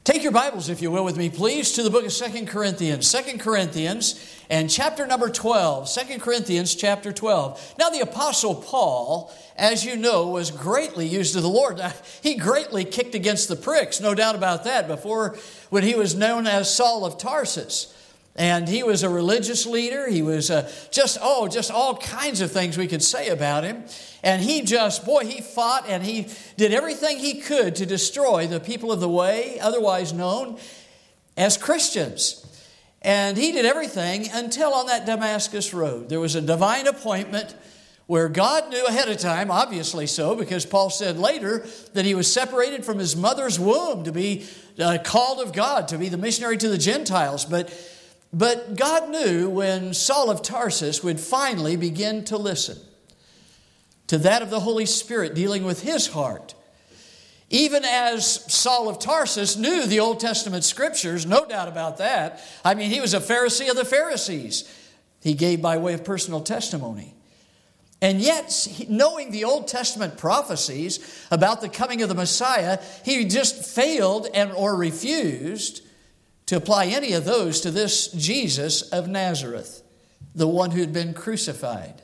Take your Bibles, if you will, with me, please, to the book of 2 Corinthians. 2 Corinthians and chapter number 12. 2 Corinthians chapter 12. Now, the Apostle Paul, as you know, was greatly used of the Lord. He greatly kicked against the pricks, no doubt about that, before when he was known as Saul of Tarsus. And he was a religious leader. He was just all kinds of things we could say about him. And he fought and he did everything he could to destroy the people of the way, otherwise known as Christians. And he did everything until on that Damascus road. There was a divine appointment where God knew ahead of time, obviously so, because Paul said later that he was separated from his mother's womb to be called of God, to be the missionary to the Gentiles. But God knew when Saul of Tarsus would finally begin to listen to that of the Holy Spirit dealing with his heart. Even as Saul of Tarsus knew the Old Testament Scriptures, no doubt about that. I mean, he was a Pharisee of the Pharisees. He gave by way of personal testimony. And yet, knowing the Old Testament prophecies about the coming of the Messiah, he just failed or refused to apply any of those to this Jesus of Nazareth, the one who had been crucified.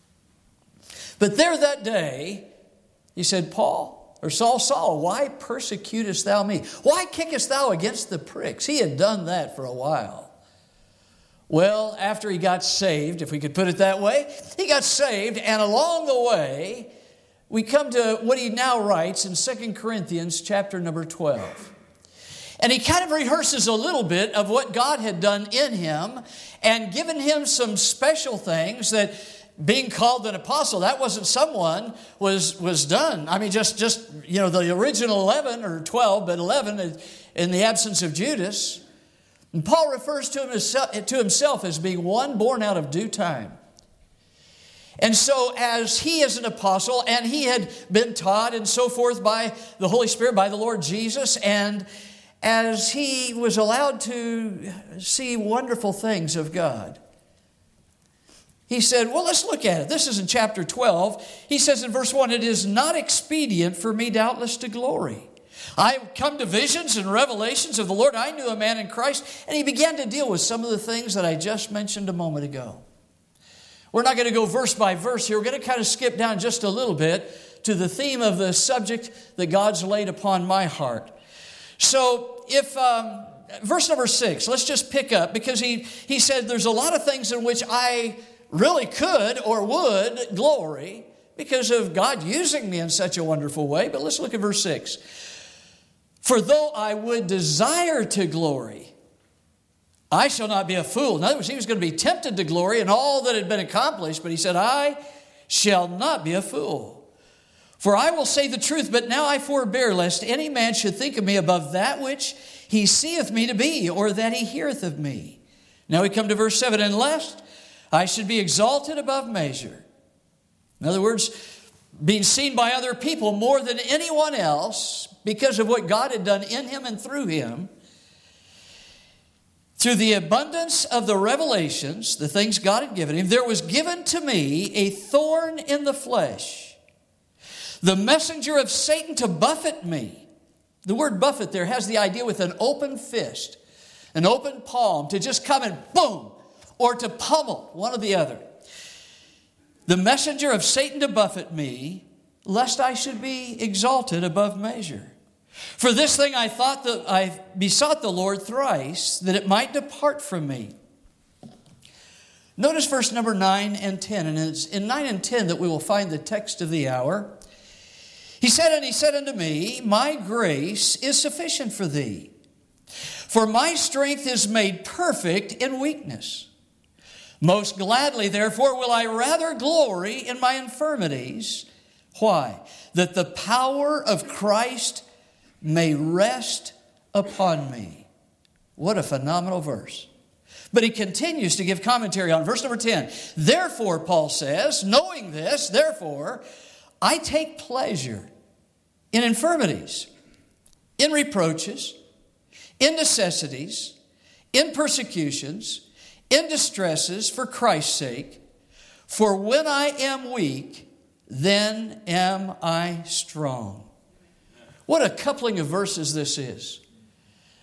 But there that day, he said, Saul, Saul, why persecutest thou me? Why kickest thou against the pricks? He had done that for a while. Well, after he got saved, if we could put it that way, he got saved, and along the way, we come to what he now writes in 2 Corinthians chapter number 12. And he kind of rehearses a little bit of what God had done in him and given him some special things that being called an apostle, that wasn't someone was done. I mean, just the original 11 or 12, but 11 in the absence of Judas. And Paul refers to himself as being one born out of due time. And so as he is an apostle and he had been taught and so forth by the Holy Spirit, by the Lord Jesus, and as he was allowed to see wonderful things of God, he said, well, let's look at it. This is in chapter 12. He says in verse 1, it is not expedient for me doubtless to glory. I come to visions and revelations of the Lord. I knew a man in Christ. And he began to deal with some of the things that I just mentioned a moment ago. We're not going to go verse by verse here. We're going to kind of skip down just a little bit to the theme of the subject that God's laid upon my heart. So if verse number 6, let's just pick up, because he said there's a lot of things in which I really could or would glory because of God using me in such a wonderful way. But let's look at verse 6. For though I would desire to glory, I shall not be a fool. In other words, he was going to be tempted to glory in all that had been accomplished, but he said, I shall not be a fool. For I will say the truth, but now I forbear, lest any man should think of me above that which he seeth me to be, or that he heareth of me. Now we come to verse 7, and lest I should be exalted above measure. In other words, being seen by other people more than anyone else because of what God had done in him and through him. Through the abundance of the revelations, the things God had given him, there was given to me a thorn in the flesh, the messenger of Satan to buffet me. The word buffet there has the idea with an open fist, an open palm, to just come and boom, or to pummel, one or the other. The messenger of Satan to buffet me, lest I should be exalted above measure. For this thing I thought that I besought the Lord thrice, that it might depart from me. Notice verse number 9 and 10. And it's in 9 and 10 that we will find the text of the hour. He said unto me, my grace is sufficient for thee, for my strength is made perfect in weakness. Most gladly, therefore, will I rather glory in my infirmities. Why? That the power of Christ may rest upon me. What a phenomenal verse. But he continues to give commentary on verse number 10. Therefore, Paul says, knowing this, therefore, I take pleasure in infirmities, in reproaches, in necessities, in persecutions, in distresses for Christ's sake. For when I am weak, then am I strong. What a coupling of verses this is.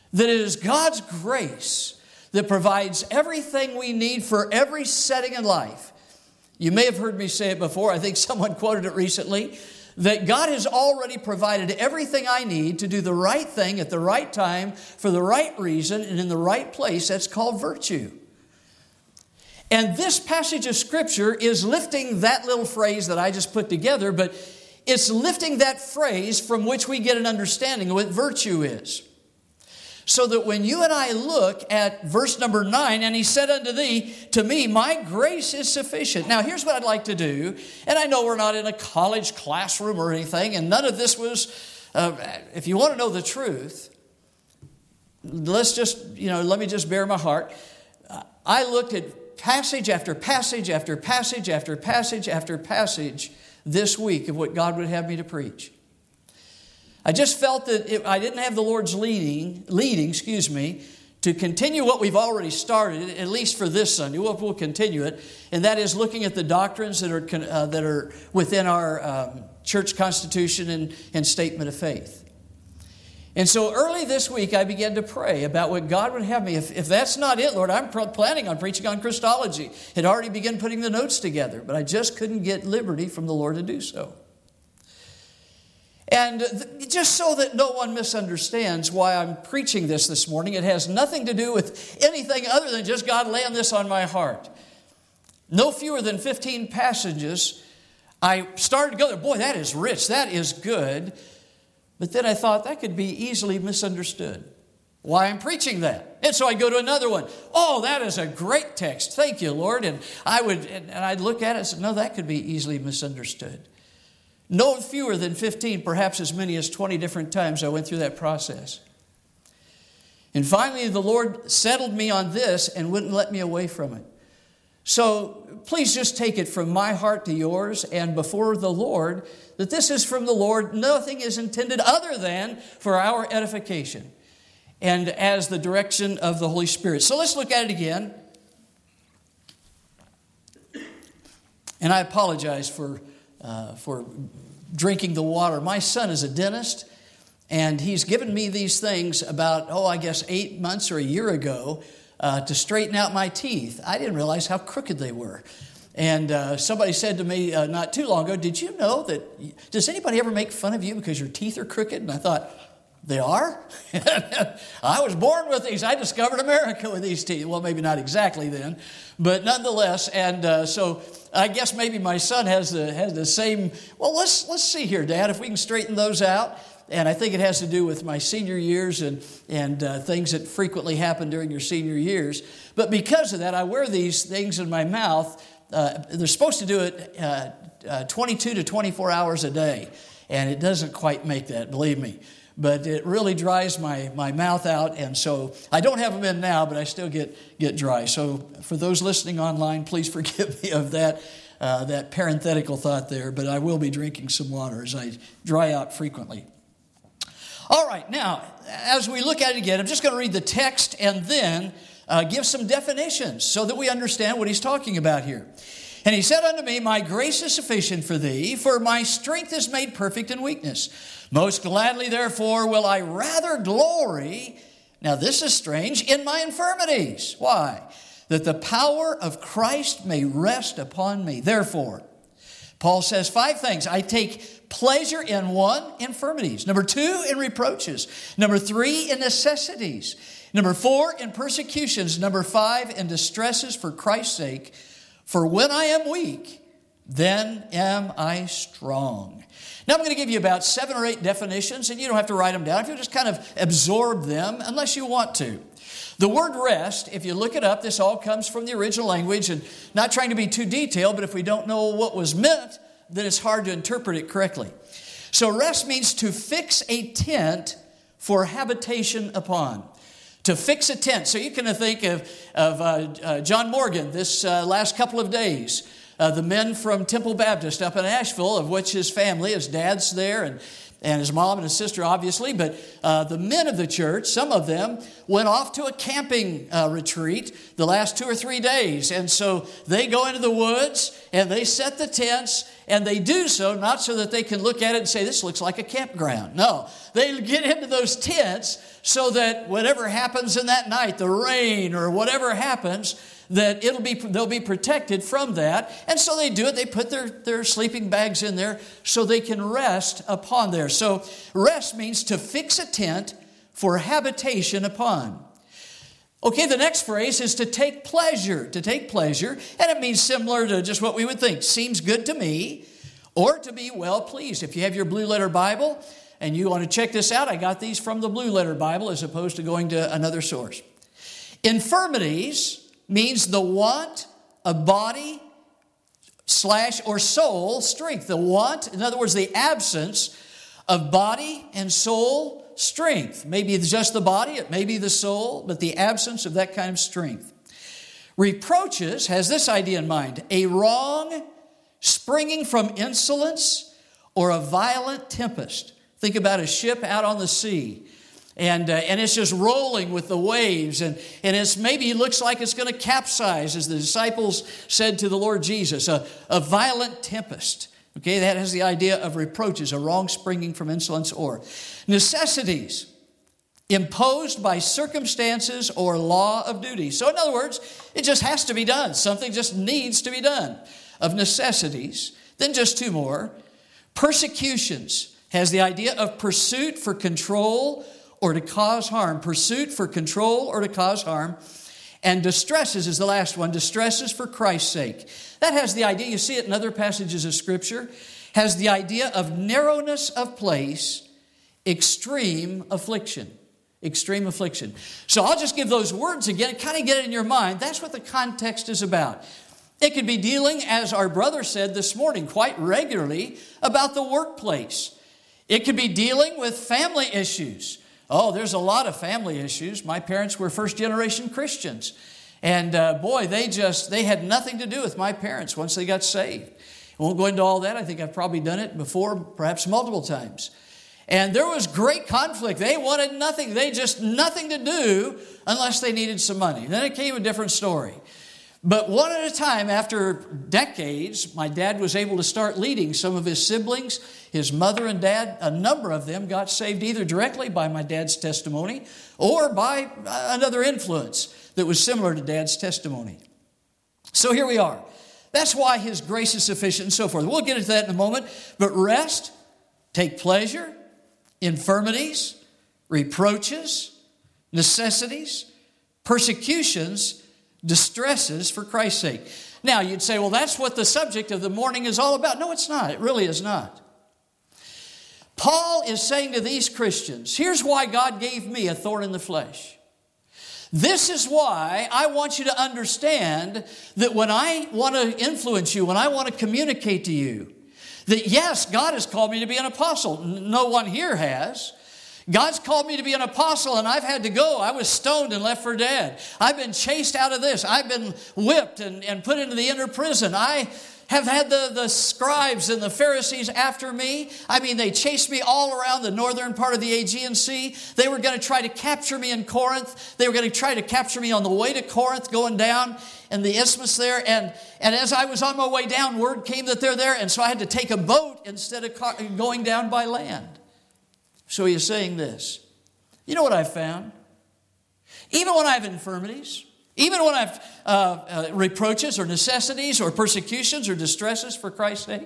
that it is God's grace that provides everything we need for every setting in life. You may have heard me say it before. I think someone quoted it recently, that God has already provided everything I need to do the right thing at the right time for the right reason and in the right place. That's called virtue. And this passage of Scripture is lifting that little phrase that I just put together, but it's lifting that phrase from which we get an understanding of what virtue is. So that when you and I look at verse number 9, and he said unto thee, to me, my grace is sufficient. Now, here's what I'd like to do. And I know we're not in a college classroom or anything, and none of this was, if you want to know the truth, let me just bare my heart. I looked at passage after passage after passage after passage after passage this week of what God would have me to preach. I just felt that I didn't have the Lord's leading, to continue what we've already started, at least for this Sunday. We'll continue it, and that is looking at the doctrines that are within our church constitution and statement of faith. And so early this week, I began to pray about what God would have me. If that's not it, Lord, I'm planning on preaching on Christology. Had already begun putting the notes together, but I just couldn't get liberty from the Lord to do so. And just so that no one misunderstands why I'm preaching this morning, it has nothing to do with anything other than just God laying this on my heart. No fewer than 15 passages. I started to go there, boy, that is rich, that is good. But then I thought that could be easily misunderstood. Why I'm preaching that. And so I go to another one. Oh, that is a great text. Thank you, Lord. And I'd look at it and say, no, that could be easily misunderstood. No fewer than 15, perhaps as many as 20 different times I went through that process. And finally, the Lord settled me on this and wouldn't let me away from it. So please just take it from my heart to yours and before the Lord that this is from the Lord. Nothing is intended other than for our edification and as the direction of the Holy Spirit. So let's look at it again. And I apologize for drinking the water. My son is a dentist, and he's given me these things about, 8 months or a year ago to straighten out my teeth. I didn't realize how crooked they were. And somebody said to me not too long ago, did you know that, does anybody ever make fun of you because your teeth are crooked? And I thought, they are? I was born with these. I discovered America with these teeth. Well, maybe not exactly then, but nonetheless. And so I guess maybe my son has the same. Well, let's see here, Dad, if we can straighten those out. And I think it has to do with my senior years and things that frequently happen during your senior years. But because of that, I wear these things in my mouth. They're supposed to do it 22 to 24 hours a day, and it doesn't quite make that, believe me. But it really dries my mouth out, and so I don't have them in now, but I still get dry. So for those listening online, please forgive me of that parenthetical thought there, but I will be drinking some water as I dry out frequently. All right, now, as we look at it again, I'm just going to read the text and then give some definitions so that we understand what he's talking about here. And he said unto me, my grace is sufficient for thee, for my strength is made perfect in weakness. Most gladly, therefore, will I rather glory, now this is strange, in my infirmities. Why? That the power of Christ may rest upon me. Therefore, Paul says 5 things. I take pleasure in 1, infirmities. Number 2, in reproaches. Number 3, in necessities. Number 4, in persecutions. Number 5, in distresses for Christ's sake. For when I am weak, then am I strong. Now I'm going to give you about 7 or 8 definitions, and you don't have to write them down. If you just kind of absorb them, unless you want to. The word rest, if you look it up, this all comes from the original language, and not trying to be too detailed, but if we don't know what was meant, then it's hard to interpret it correctly. So rest means to fix a tent for habitation upon. To fix a tent. So you can think of John Morgan this last couple of days. The men from Temple Baptist up in Asheville, of which his family, his dad's there, and and his mom and his sister, obviously, but the men of the church, some of them, went off to a camping retreat the last 2 or 3 days. And so they go into the woods, and they set the tents, and they do so, not so that they can look at it and say, this looks like a campground. No, they get into those tents so that whatever happens in that night, the rain or whatever happens, that they'll be protected from that. And so they do it. They put their sleeping bags in there so they can rest upon there. So rest means to fix a tent for habitation upon. Okay, the next phrase is to take pleasure. To take pleasure, and it means similar to just what we would think. Seems good to me, or to be well pleased. If you have your Blue Letter Bible and you want to check this out, I got these from the Blue Letter Bible as opposed to going to another source. Infirmities means the want of body / or soul strength. The want, in other words, the absence of body and soul strength. Maybe it's just the body, it may be the soul, but the absence of that kind of strength. Reproaches has this idea in mind: a wrong springing from insolence or a violent tempest. Think about a ship out on the sea. And it's just rolling with the waves. And maybe it looks like it's going to capsize, as the disciples said to the Lord Jesus, a violent tempest. Okay, that has the idea of reproaches, a wrong springing from insolence or. Necessities, imposed by circumstances or law of duty. So in other words, it just has to be done. Something just needs to be done. Of necessities. Then just 2 more. Persecutions has the idea of pursuit for control or to cause harm. Pursuit for control or to cause harm. And distresses is the last one. Distresses for Christ's sake. That has the idea, you see it in other passages of Scripture, has the idea of narrowness of place, extreme affliction. Extreme affliction. So I'll just give those words again and kind of get it in your mind. That's what the context is about. It could be dealing, as our brother said this morning, quite regularly, about the workplace. It could be dealing with family issues. Oh, there's a lot of family issues. My parents were first-generation Christians. And boy, they had nothing to do with my parents once they got saved. I won't go into all that. I think I've probably done it before, perhaps multiple times. And there was great conflict. They wanted nothing. They just nothing to do unless they needed some money. Then it came a different story. But one at a time, after decades, my dad was able to start leading some of his siblings. His mother and dad, a number of them got saved either directly by my dad's testimony or by another influence that was similar to Dad's testimony. So here we are. That's why His grace is sufficient and so forth. We'll get into that in a moment. But rest, take pleasure, infirmities, reproaches, necessities, persecutions, distresses for Christ's sake. Now, you'd say, well, that's what the subject of the morning is all about. No, it's not. It really is not. Paul is saying to these Christians, here's why God gave me a thorn in the flesh. This is why I want you to understand that when I want to influence you, when I want to communicate to you, that yes, God has called me to be an apostle. No one here has. God's called me to be an apostle, and I've had to go. I was stoned and left for dead. I've been chased out of this. I've been whipped and put into the inner prison. I have had the scribes and the Pharisees after me. I mean, they chased me all around the northern part of the Aegean Sea. They were going to try to capture me in Corinth. They were going to try to capture me on the way to Corinth, going down in the isthmus there. And as I was on my way down, word came that they're there. And so I had to take a boat instead of going down by land. So he is saying this. You know what I've found? Even when I have infirmities, even when I have reproaches or necessities or persecutions or distresses for Christ's sake,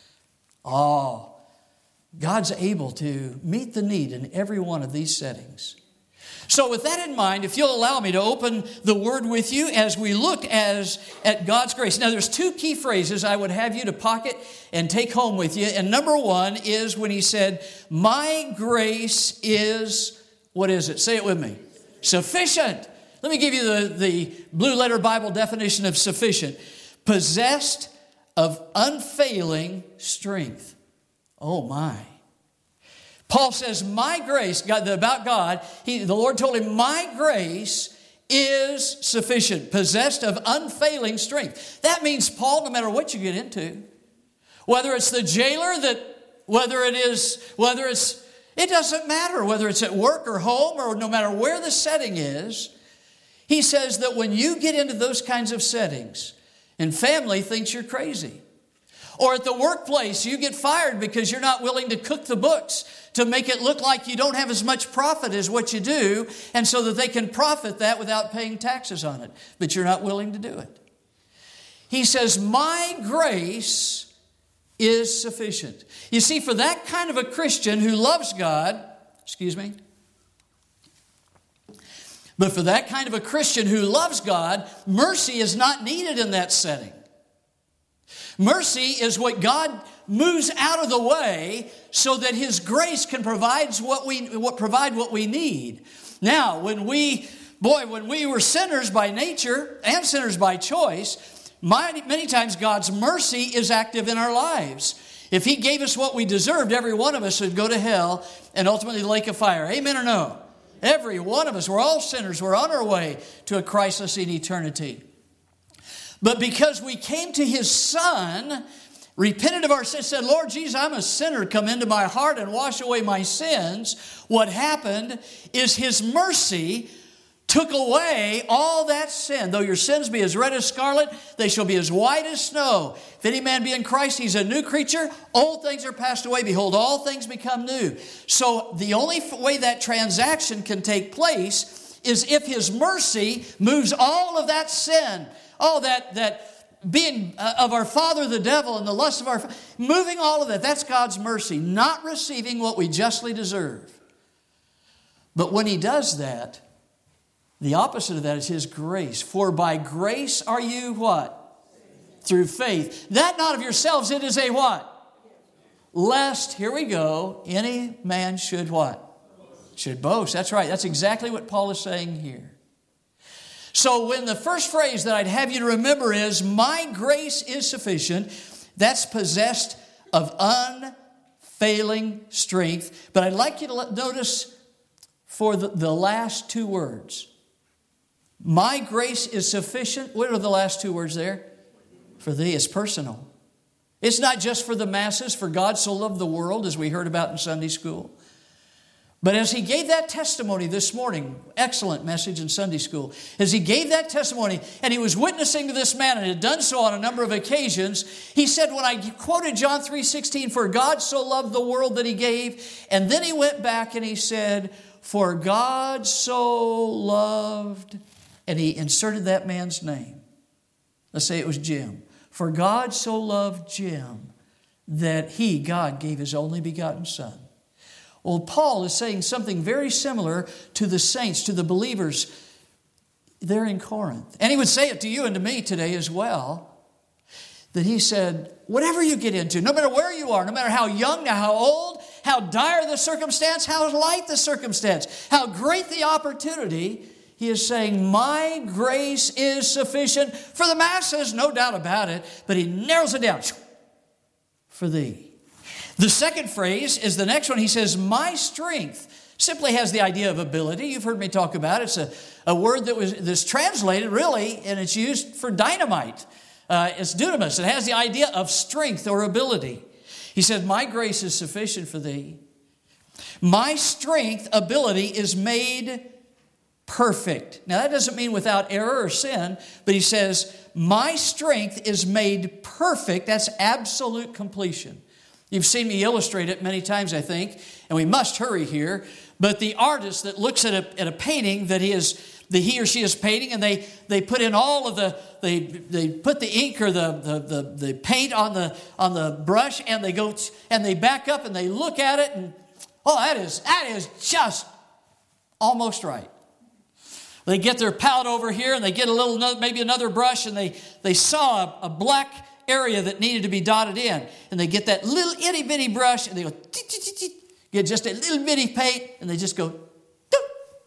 God's able to meet the need in every one of these settings. So with that in mind, if you'll allow me to open the Word with you as we look at God's grace. Now, there's 2 key phrases I would have you to pocket and take home with you. And number 1 is when he said, my grace is, what is it? Say it with me. Sufficient. Let me give you the Blue Letter Bible definition of sufficient. Possessed of unfailing strength. Oh my. Paul says, my grace, about God, the Lord told him, my grace is sufficient, possessed of unfailing strength. That means, Paul, no matter what you get into, whether it's the jailer that it doesn't matter whether it's at work or home or no matter where the setting is. He says that when you get into those kinds of settings and family thinks you're crazy, or at the workplace you get fired because you're not willing to cook the books to make it look like you don't have as much profit as what you do, and so that they can profit that without paying taxes on it, but you're not willing to do it. He says, my grace is sufficient. You see, for that kind of a Christian who loves God, but for that kind of a Christian who loves God, mercy is not needed in that setting. Mercy is what God moves out of the way so that His grace can provide what we need. Now, when we were sinners by nature and sinners by choice, many times God's mercy is active in our lives. If He gave us what we deserved, every one of us would go to hell and ultimately the lake of fire. Amen or no? Every one of us, we're all sinners. We're on our way to a Christless in eternity. But because we came to His Son, repented of our sins, said, Lord Jesus, I'm a sinner. Come into my heart and wash away my sins. What happened is His mercy took away all that sin. Though your sins be as red as scarlet, they shall be as white as snow. If any man be in Christ, he's a new creature. Old things are passed away. Behold, all things become new. So the only way that transaction can take place is if His mercy moves all of that sin, all that being of our father the devil and the lust of our, moving all of that. That's God's mercy, not receiving what we justly deserve. But when He does that, the opposite of that is His grace. For by grace are you what? Through faith. That not of yourselves, it is a what? Lest, here we go, any man should what? Should boast. That's right. That's exactly what Paul is saying here. So when the first phrase that I'd have you to remember is, my grace is sufficient, that's possessed of unfailing strength. But I'd like you to notice for the last two words. My grace is sufficient. What are the last two words there? For thee. It's personal. It's not just for the masses, for God so loved the world, as we heard about in Sunday school. But as he gave that testimony this morning, excellent message in Sunday school, as he gave that testimony and he was witnessing to this man and had done so on a number of occasions, he said, when I quoted John 3:16, for God so loved the world that He gave, and then he went back and he said, for God so loved, and he inserted that man's name. Let's say it was Jim. For God so loved Jim that He, God, gave His only begotten Son. Well, Paul is saying something very similar to the saints, to the believers there in Corinth. And he would say it to you and to me today as well. That he said, whatever you get into, no matter where you are, no matter how young, how old, how dire the circumstance, how light the circumstance, how great the opportunity, he is saying, my grace is sufficient for the masses, no doubt about it, but he narrows it down for thee. The second phrase is the next one. He says, my strength simply has the idea of ability. You've heard me talk about it. It's a word that's translated really, and it's used for dynamite. It's dunamis. It has the idea of strength or ability. He said, my grace is sufficient for thee. My strength, ability, is made perfect. Now that doesn't mean without error or sin, but he says, my strength is made perfect. That's absolute completion. You've seen me illustrate it many times, I think, and we must hurry here. But the artist that looks at a painting that he or she is painting, and they put in all of they put the ink or the paint on the brush, and they go and they back up and they look at it, and that is just almost right. They get their palette over here, and they get maybe another brush, and they saw a black area that needed to be dotted in. And they get that little itty bitty brush and they go, get just a little bitty paint, and they just go, doop.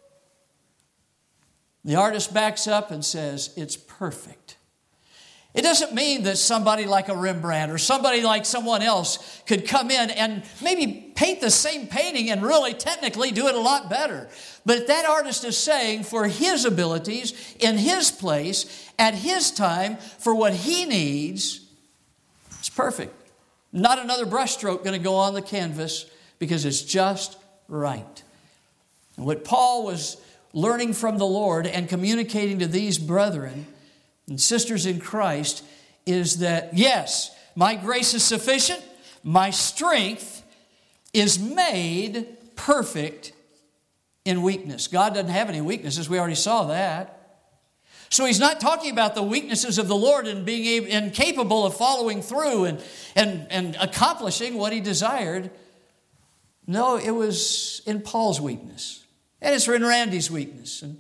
The artist backs up and says, it's perfect. It doesn't mean that somebody like a Rembrandt or somebody like someone else could come in and maybe paint the same painting and really technically do it a lot better. But that artist is saying for his abilities, in his place, at his time, for what he needs, it's perfect. Not another brushstroke going to go on the canvas, because it's just right. And what Paul was learning from the Lord and communicating to these brethren and sisters in Christ is that, yes, my grace is sufficient. My strength is made perfect in weakness. God doesn't have any weaknesses. We already saw that. So he's not talking about the weaknesses of the Lord and being incapable of following through and accomplishing what he desired. No, it was in Paul's weakness. And it's in Randy's weakness. And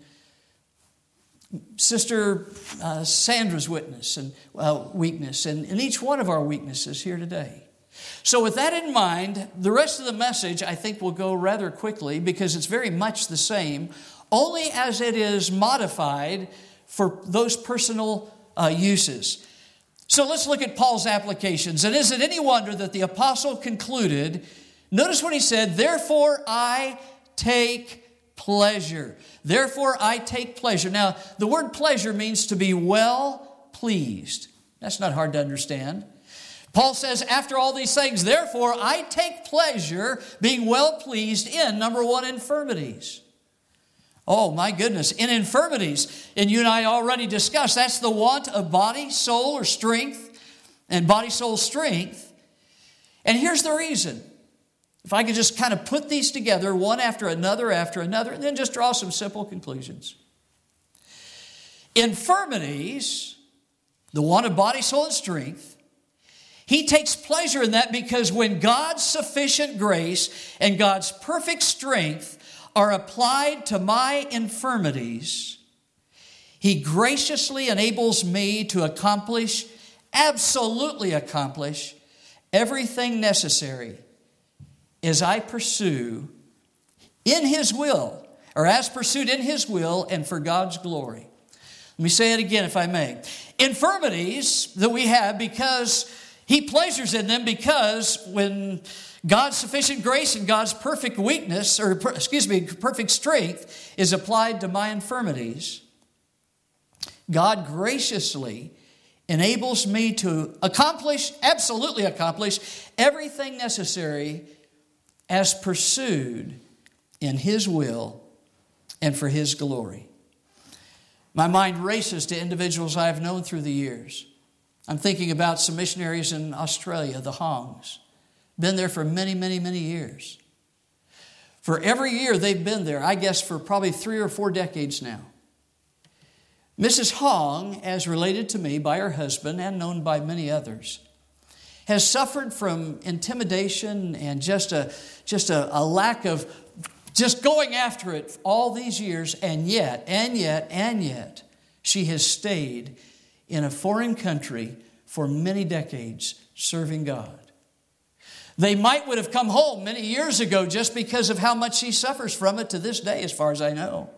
Sister Sandra's weakness and each one of our weaknesses here today. So with that in mind, the rest of the message I think will go rather quickly, because it's very much the same, only as it is modified for those personal uses. So let's look at Paul's applications. And is it any wonder that the apostle concluded, notice what he said, therefore I take pleasure. Therefore I take pleasure. Now, the word pleasure means to be well pleased. That's not hard to understand. Paul says, after all these things, therefore I take pleasure being well pleased in, number one, infirmities. Oh, my goodness. In infirmities, and you and I already discussed, that's the want of body, soul, or strength, and body, soul, strength. And here's the reason. If I could just kind of put these together, one after another, and then just draw some simple conclusions. Infirmities, the want of body, soul, and strength, he takes pleasure in that, because when God's sufficient grace and God's perfect strength are applied to my infirmities, he graciously enables me to absolutely accomplish everything necessary as I pursue in his will, or as pursued in his will and for God's glory. Let me say it again, if I may. Infirmities that we have because he pleasures in them, because when God's sufficient grace and God's perfect perfect strength is applied to my infirmities, God graciously enables me to absolutely accomplish everything necessary as pursued in his will and for his glory. My mind races to individuals I have known through the years. I'm thinking about some missionaries in Australia, the Hongs. Been there for many, many, many years. For every year they've been there, I guess for probably 3 or 4 decades now. Mrs. Hong, as related to me by her husband and known by many others, has suffered from intimidation and just a lack of just going after it all these years, and yet, she has stayed in a foreign country for many decades serving God. They would have come home many years ago just because of how much she suffers from it to this day, as far as I know.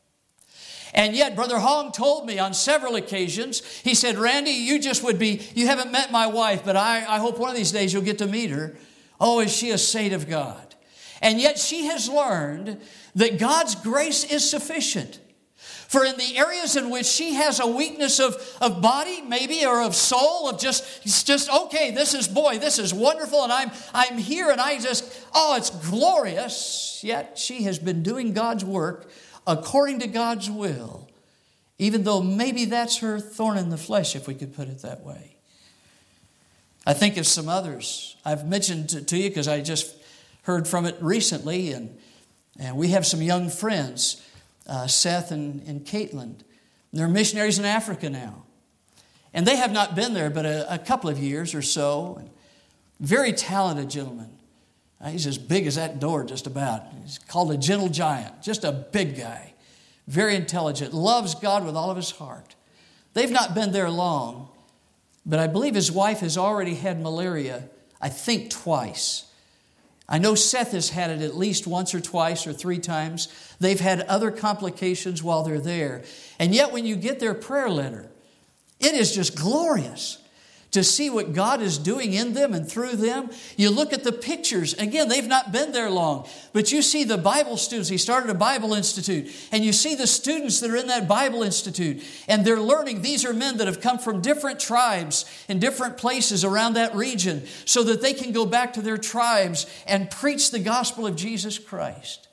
And yet, Brother Hong told me on several occasions, he said, Randy, you haven't met my wife, but I hope one of these days you'll get to meet her. Oh, is she a saint of God? And yet she has learned that God's grace is sufficient. For in the areas in which she has a weakness of body, maybe, or of soul, of just okay, this is wonderful, and I'm here, and it's glorious. Yet she has been doing God's work according to God's will, even though maybe that's her thorn in the flesh, if we could put it that way. I think of some others I've mentioned to you because I just heard from it recently, and we have some young friends, Seth and Caitlin. They're missionaries in Africa now. And they have not been there but a couple of years or so. Very talented gentleman. He's as big as that door just about. He's called a gentle giant, just a big guy. Very intelligent, loves God with all of his heart. They've not been there long, but I believe his wife has already had malaria, I think twice. I know Seth has had it at least once or twice or 3 times. They've had other complications while they're there. And yet when you get their prayer letter, it is just glorious. to see what God is doing in them and through them. You look at the pictures. Again, they've not been there long, but you see the Bible students. He started a Bible Institute, and you see the students that are in that Bible Institute, and they're learning. These are men that have come from different tribes in different places around that region so that they can go back to their tribes and preach the gospel of Jesus Christ.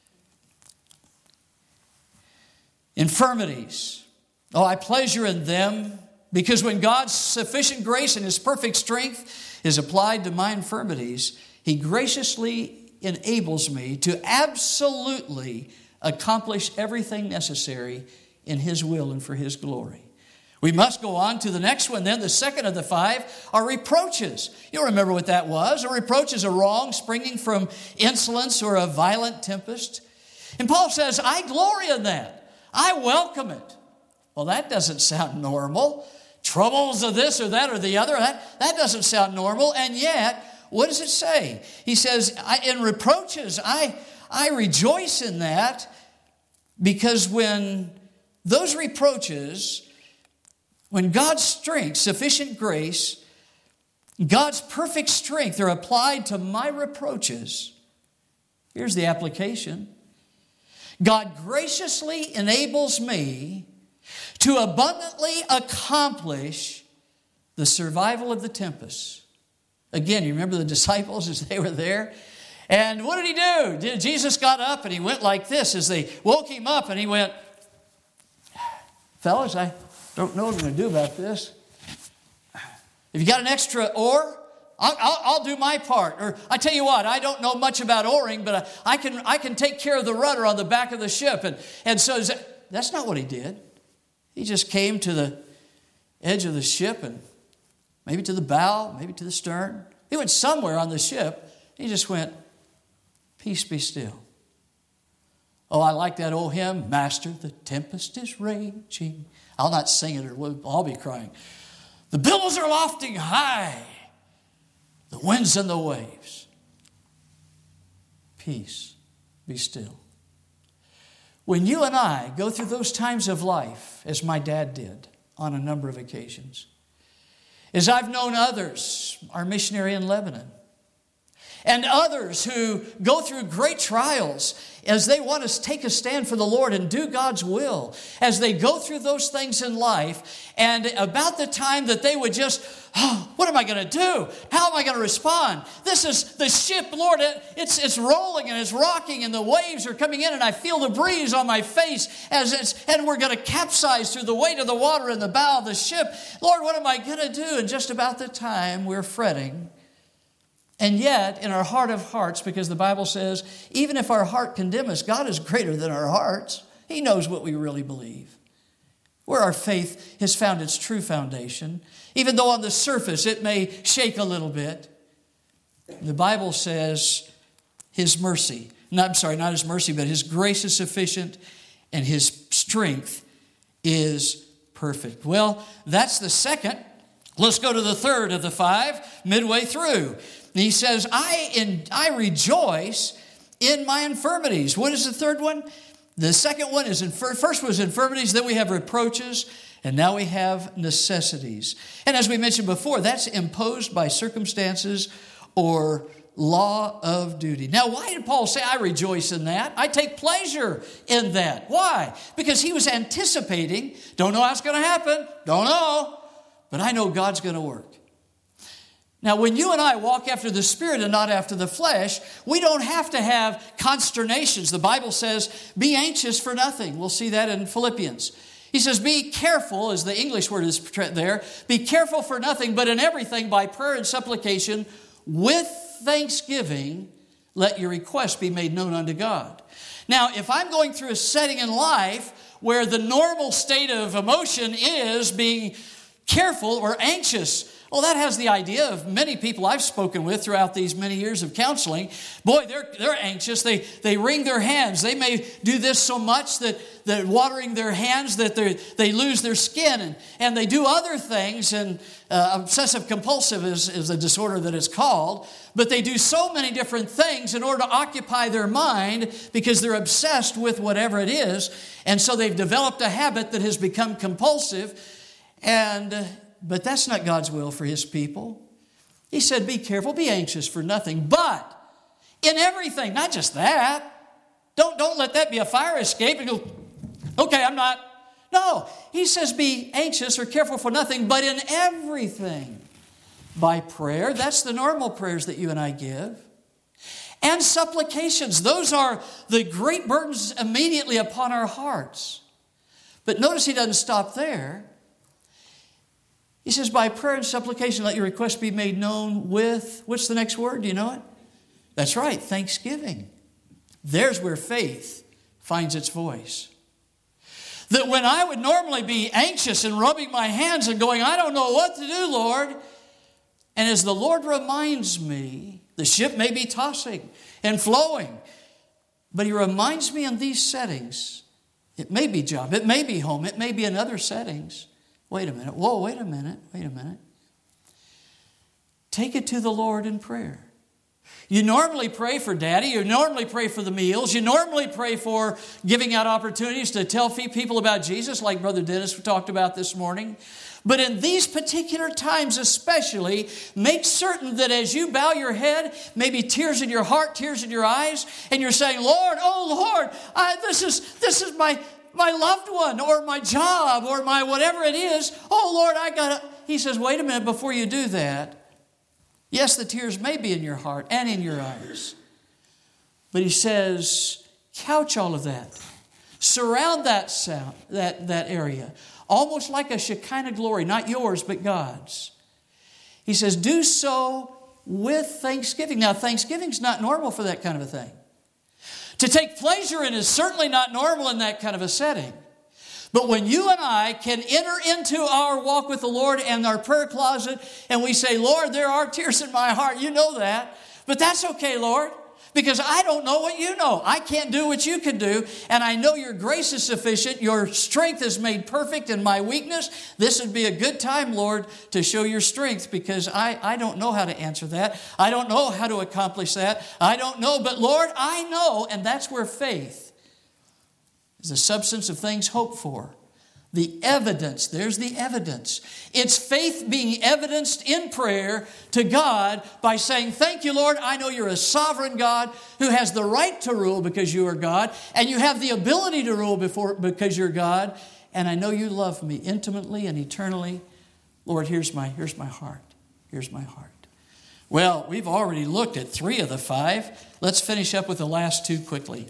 Infirmities. Oh, I pleasure in them, because when God's sufficient grace and His perfect strength is applied to my infirmities, He graciously enables me to absolutely accomplish everything necessary in His will and for His glory. We must go on to the next one then. The second of the 5 are reproaches. You'll remember what that was. A reproach is a wrong springing from insolence or a violent tempest. And Paul says, I glory in that. I welcome it. Well, that doesn't sound normal. Troubles of this or that or the other, that doesn't sound normal. And yet, what does it say? He says, in reproaches, I rejoice in that, because when those reproaches, when God's strength, sufficient grace, God's perfect strength are applied to my reproaches, here's the application. God graciously enables me to abundantly accomplish the survival of the tempest. Again, you remember the disciples as they were there? And what did He do? Jesus got up and He went like this as they woke Him up, and He went, fellas, I don't know what I'm going to do about this. If you got an extra oar, I'll do my part. Or I tell you what, I don't know much about oaring, but I can take care of the rudder on the back of the ship. And so that's not what He did. He just came to the edge of the ship, and maybe to the bow, maybe to the stern. He went somewhere on the ship. He just went, peace be still. Oh, I like that old hymn, Master, the tempest is raging. I'll not sing it, or we'll all be crying. The billows are lofting high, the winds and the waves. Peace be still. When you and I go through those times of life, as my dad did on a number of occasions, as I've known others, our missionary in Lebanon, and others who go through great trials as they want to take a stand for the Lord and do God's will, as they go through those things in life, and about the time that they would just, what am I going to do? How am I going to respond? This is the ship, Lord, it's rolling and it's rocking, and the waves are coming in, and I feel the breeze on my face and we're going to capsize through the weight of the water in the bow of the ship. Lord, what am I going to do? And just about the time we're fretting. And yet, in our heart of hearts, because the Bible says, even if our heart condemn us, God is greater than our hearts. He knows what we really believe. Where our faith has found its true foundation, even though on the surface it may shake a little bit. The Bible says His mercy, not His mercy, but His grace is sufficient and His strength is perfect. Well, that's the second. Let's go to the third of the 5, midway through. He says, I rejoice in my infirmities. What is the third one? The second one is, first was infirmities, then we have reproaches, and now we have necessities. And as we mentioned before, that's imposed by circumstances or law of duty. Now, why did Paul say, I rejoice in that? I take pleasure in that. Why? Because he was anticipating, don't know how it's going to happen, don't know, but I know God's going to work. Now, when you and I walk after the Spirit and not after the flesh, we don't have to have consternations. The Bible says, be anxious for nothing. We'll see that in Philippians. He says, be careful, as the English word is there, be careful for nothing, but in everything by prayer and supplication, with thanksgiving, let your requests be made known unto God. Now, if I'm going through a setting in life where the normal state of emotion is being careful or anxious, well, that has the idea of many people I've spoken with throughout these many years of counseling. Boy, they're anxious. They wring their hands. They may do this so much that watering their hands that they lose their skin. And they do other things. And obsessive compulsive is the disorder that it's called. But they do so many different things in order to occupy their mind because they're obsessed with whatever it is. And so they've developed a habit that has become compulsive. And but that's not God's will for his people. He said, be careful, be anxious for nothing, but in everything, not just that. Don't let that be a fire escape and go, okay, I'm not. No, he says be anxious or careful for nothing, but in everything. By prayer, that's the normal prayers that you and I give. And supplications, those are the great burdens immediately upon our hearts. But notice he doesn't stop there. He says, by prayer and supplication, let your requests be made known with, what's the next word? Do you know it? That's right, thanksgiving. There's where faith finds its voice. That when I would normally be anxious and rubbing my hands and going, I don't know what to do, Lord. And as the Lord reminds me, the ship may be tossing and flowing, but he reminds me in these settings, it may be job, it may be home, it may be in other settings. Wait a minute. Whoa, wait a minute. Take it to the Lord in prayer. You normally pray for daddy. You normally pray for the meals. You normally pray for giving out opportunities to tell people about Jesus, like Brother Dennis talked about this morning. But in these particular times especially, make certain that as you bow your head, maybe tears in your heart, tears in your eyes, and you're saying, Lord, oh Lord, this is my loved one or my job or my whatever it is. Oh Lord, He says, wait a minute before you do that. Yes, the tears may be in your heart and in your eyes. But he says, couch all of that. Surround that area. Almost like a Shekinah glory, not yours, but God's. He says, do so with thanksgiving. Now, thanksgiving's not normal for that kind of a thing. To take pleasure in is certainly not normal in that kind of a setting. But when you and I can enter into our walk with the Lord and our prayer closet and we say, Lord, there are tears in my heart. You know that. But that's okay, Lord, because I don't know what you know. I can't do what you can do. And I know your grace is sufficient. Your strength is made perfect in my weakness. This would be a good time, Lord, to show your strength because I don't know how to answer that. I don't know how to accomplish that. I don't know. But Lord, I know. And that's where faith is the substance of things hoped for. The evidence, there's the evidence. It's faith being evidenced in prayer to God by saying, thank you, Lord, I know you're a sovereign God who has the right to rule because you are God, and you have the ability to rule because you're God, and I know you love me intimately and eternally. Lord, here's my heart. Here's my heart. Well, we've already looked at 3 of the 5. Let's finish up with the last 2 quickly.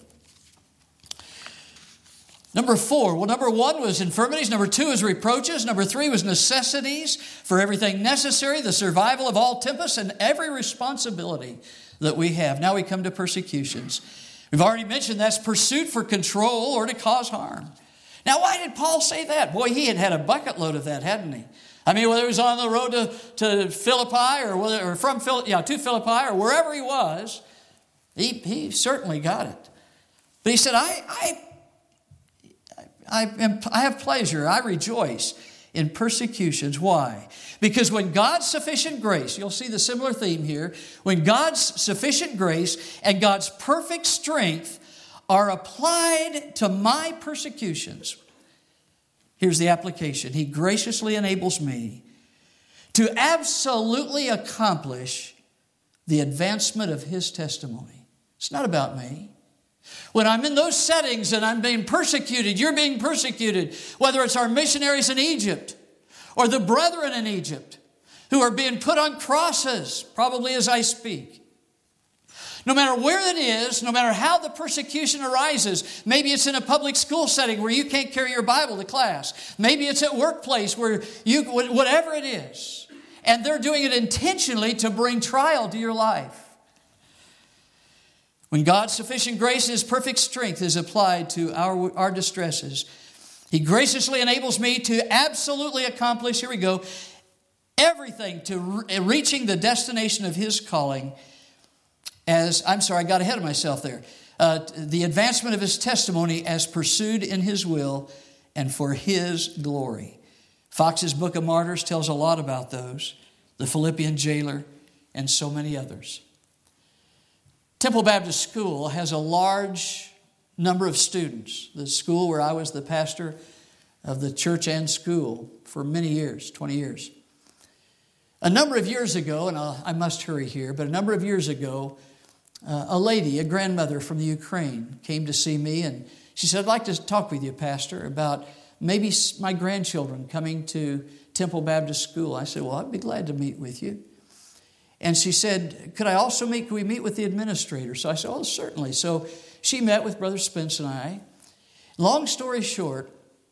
Number 4, well, number 1 was infirmities. Number 2 is reproaches. Number 3 was necessities for everything necessary, the survival of all tempests and every responsibility that we have. Now we come to persecutions. We've already mentioned that's pursuit for control or to cause harm. Now, why did Paul say that? Boy, he had a bucket load of that, hadn't he? I mean, whether he was on the road to Philippi or from to Philippi or wherever he was, he certainly got it. But he said, I have pleasure, I rejoice in persecutions. Why? Because when God's sufficient grace, you'll see the similar theme here, when God's sufficient grace and God's perfect strength are applied to my persecutions, here's the application. He graciously enables me to absolutely accomplish the advancement of His testimony. It's not about me. When I'm in those settings and I'm being persecuted, you're being persecuted, whether it's our missionaries in Egypt or the brethren in Egypt who are being put on crosses, probably as I speak. No matter where it is, no matter how the persecution arises, maybe it's in a public school setting where you can't carry your Bible to class. Maybe it's at workplace where whatever it is, and they're doing it intentionally to bring trial to your life. When God's sufficient grace and His perfect strength is applied to our distresses, He graciously enables me to absolutely accomplish, here we go, everything to reaching the destination of His calling I got ahead of myself there. The advancement of His testimony as pursued in His will and for His glory. Fox's Book of Martyrs tells a lot about those, the Philippian jailer, and so many others. Temple Baptist School has a large number of students. The school where I was the pastor of the church and school for many years, 20 years. A number of years ago, and I must hurry here, but a number of years ago, a lady, a grandmother from the Ukraine, came to see me, and she said, I'd like to talk with you, Pastor, about maybe my grandchildren coming to Temple Baptist School. I said, well, I'd be glad to meet with you. And she said, could we meet with the administrator? So I said, oh, certainly. So she met with Brother Spence and I. Long story short,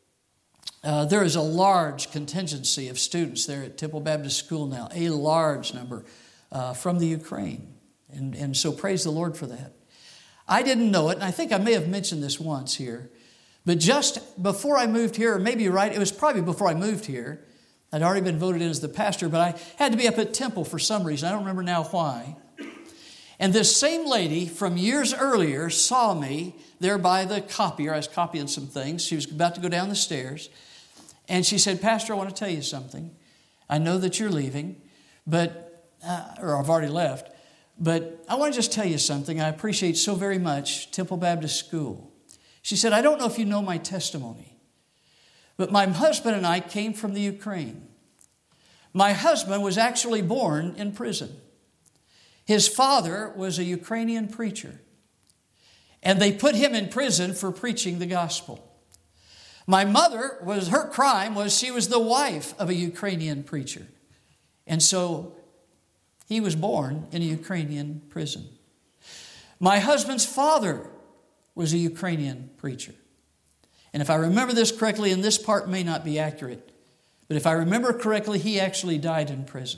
there is a large contingency of students there at Temple Baptist School now, a large number from the Ukraine. And so praise the Lord for that. I didn't know it, and I think I may have mentioned this once here, but just before I moved here, or maybe you're right, it was probably before I moved here. I'd already been voted in as the pastor, but I had to be up at Temple for some reason. I don't remember now why. And this same lady from years earlier saw me there by the copier. I was copying some things. She was about to go down the stairs. And she said, Pastor, I want to tell you something. I know that you're leaving, but or I've already left. But I want to just tell you something. I appreciate so very much Temple Baptist School. She said, I don't know if you know my testimony, but my husband and I came from the Ukraine. My husband was actually born in prison. His father was a Ukrainian preacher, and they put him in prison for preaching the gospel. My mother, her crime was she was the wife of a Ukrainian preacher. And so he was born in a Ukrainian prison. My husband's father was a Ukrainian preacher. And if I remember this correctly, and this part may not be accurate, but if I remember correctly, he actually died in prison.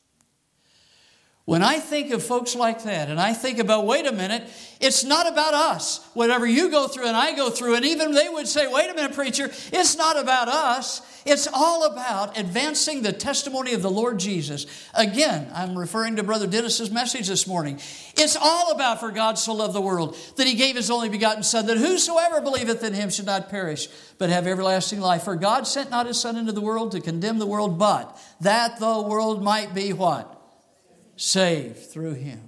When I think of folks like that, and I think about, wait a minute, it's not about us. Whatever you go through and I go through, and even they would say, wait a minute, preacher, it's not about us. It's all about advancing the testimony of the Lord Jesus. Again, I'm referring to Brother Dennis's message this morning. It's all about, for God so loved the world, that He gave His only begotten Son, that whosoever believeth in Him should not perish, but have everlasting life. For God sent not His Son into the world to condemn the world, but that the world might be what? Saved through Him.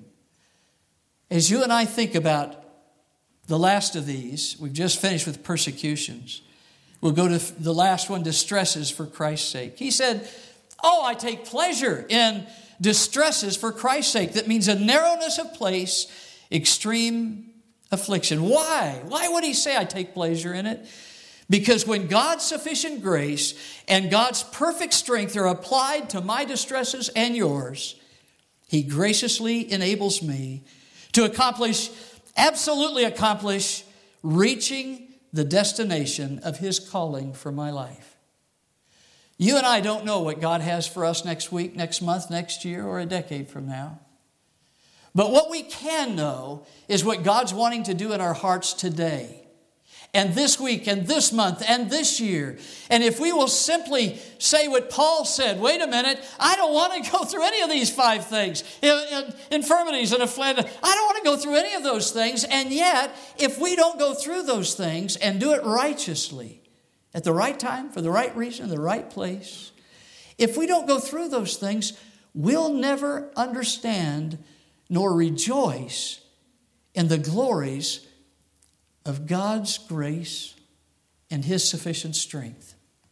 As you and I think about the last of these, we've just finished with persecutions. We'll go to the last one, distresses for Christ's sake. He said, oh, I take pleasure in distresses for Christ's sake. That means a narrowness of place, extreme affliction. Why? Why would he say I take pleasure in it? Because when God's sufficient grace and God's perfect strength are applied to my distresses and yours, He graciously enables me to absolutely accomplish reaching the destination of His calling for my life. You and I don't know what God has for us next week, next month, next year, or a decade from now. But what we can know is what God's wanting to do in our hearts today, and this week, and this month, and this year. And if we will simply say what Paul said, wait a minute, I don't want to go through any of these 5 things, infirmities and affliction. I don't want to go through any of those things. And yet, if we don't go through those things and do it righteously, at the right time, for the right reason, in the right place, if we don't go through those things, we'll never understand nor rejoice in the glories of God's grace and His sufficient strength.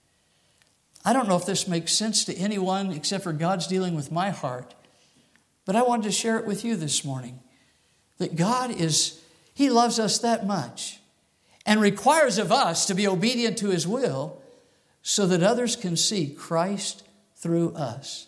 I don't know if this makes sense to anyone except for God's dealing with my heart, but I wanted to share it with you this morning. That God He loves us that much and requires of us to be obedient to His will so that others can see Christ through us.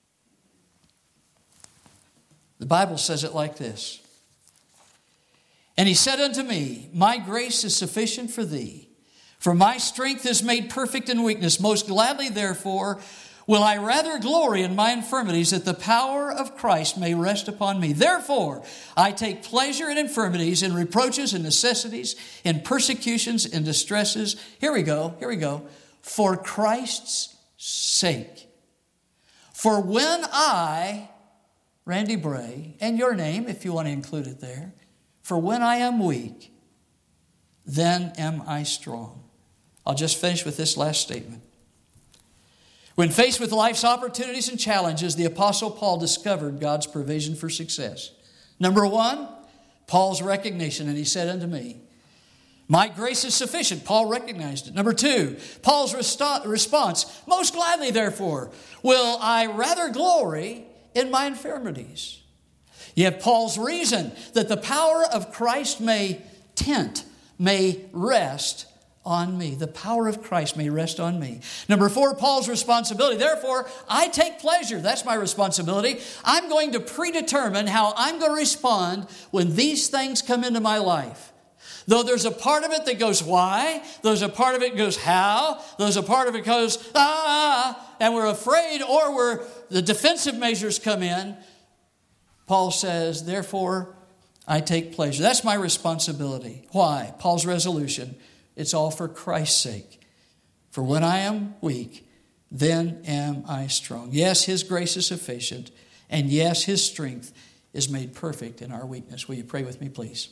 The Bible says it like this. And He said unto me, my grace is sufficient for thee, for my strength is made perfect in weakness. Most gladly, therefore, will I rather glory in my infirmities, that the power of Christ may rest upon me. Therefore, I take pleasure in infirmities, in reproaches, in necessities, in persecutions, in distresses. Here we go. For Christ's sake. For when I, Randy Bray, and your name, if you want to include it there, for when I am weak, then am I strong. I'll just finish with this last statement. When faced with life's opportunities and challenges, the Apostle Paul discovered God's provision for success. Number 1, Paul's recognition, and he said unto me, My grace is sufficient. Paul recognized it. Number 2, Paul's response, most gladly, therefore, will I rather glory in my infirmities. You have Paul's reason that the power of Christ may rest on me. The power of Christ may rest on me. Number 4, Paul's responsibility. Therefore, I take pleasure. That's my responsibility. I'm going to predetermine how I'm going to respond when these things come into my life. Though there's a part of it that goes, why? There's a part of it that goes, how? There's a part of it that goes, and we're afraid, or the defensive measures come in. Paul says, therefore, I take pleasure. That's my responsibility. Why? Paul's resolution. It's all for Christ's sake. For when I am weak, then am I strong. Yes, His grace is sufficient. And yes, His strength is made perfect in our weakness. Will you pray with me, please?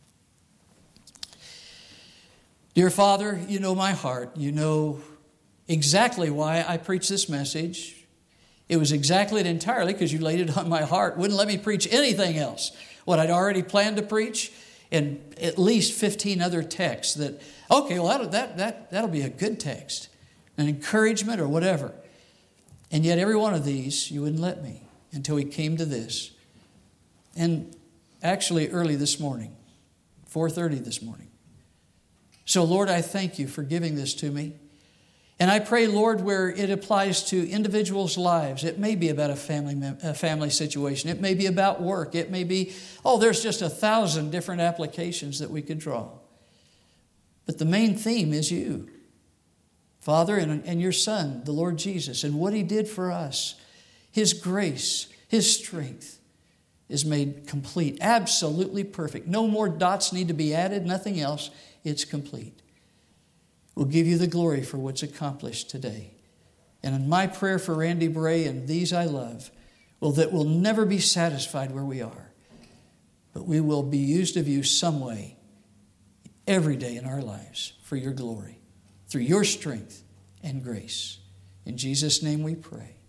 Dear Father, you know my heart. You know exactly why I preach this message. It was exactly and entirely because you laid it on my heart. Wouldn't let me preach anything else. What I'd already planned to preach, and at least 15 other texts that, okay, well, that'll be a good text, an encouragement or whatever. And yet every one of these, you wouldn't let me until we came to this. And actually early this morning, 4:30 this morning. So, Lord, I thank you for giving this to me. And I pray, Lord, where it applies to individuals' lives, it may be about a family situation. It may be about work. It may be, there's just 1,000 different applications that we could draw. But the main theme is you, Father, and your Son, the Lord Jesus, and what He did for us. His grace, His strength is made complete, absolutely perfect. No more dots need to be added, nothing else. It's complete. We'll give you the glory for what's accomplished today. And in my prayer for Randy Bray and these I love, that we'll never be satisfied where we are, but we will be used of you some way every day in our lives for your glory, through your strength and grace. In Jesus' name we pray.